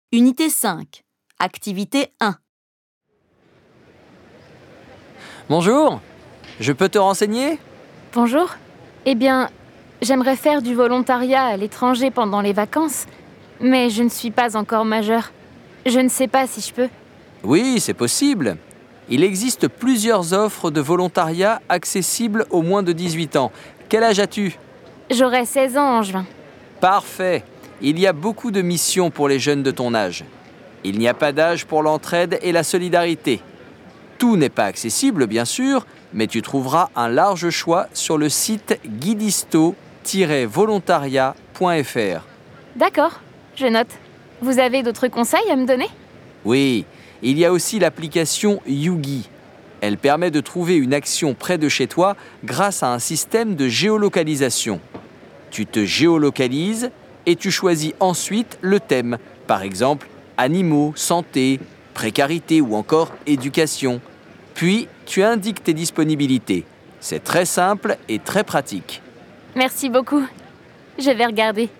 Unité 5. Activité 1. Bonjour, je peux te renseigner ? Bonjour. Eh bien, j'aimerais faire du volontariat à l'étranger pendant les vacances, mais je ne suis pas encore majeure. Je ne sais pas si je peux. Oui, c'est possible. Il existe plusieurs offres de volontariat accessibles aux moins de 18 ans. Quel âge as-tu ? J'aurai 16 ans en juin. Parfait. Il y a beaucoup de missions pour les jeunes de ton âge. Il n'y a pas d'âge pour l'entraide et la solidarité. Tout n'est pas accessible, bien sûr, mais tu trouveras un large choix sur le site guidisto-volontariat.fr. D'accord, je note. Vous avez d'autres conseils à me donner ? Oui, il y a aussi l'application Yugi. Elle permet de trouver une action près de chez toi grâce à un système de géolocalisation. Tu te géolocalises et tu choisis ensuite le thème, par exemple animaux, santé, précarité ou encore éducation. Puis, tu indiques tes disponibilités. C'est très simple et très pratique. Merci beaucoup. Je vais regarder.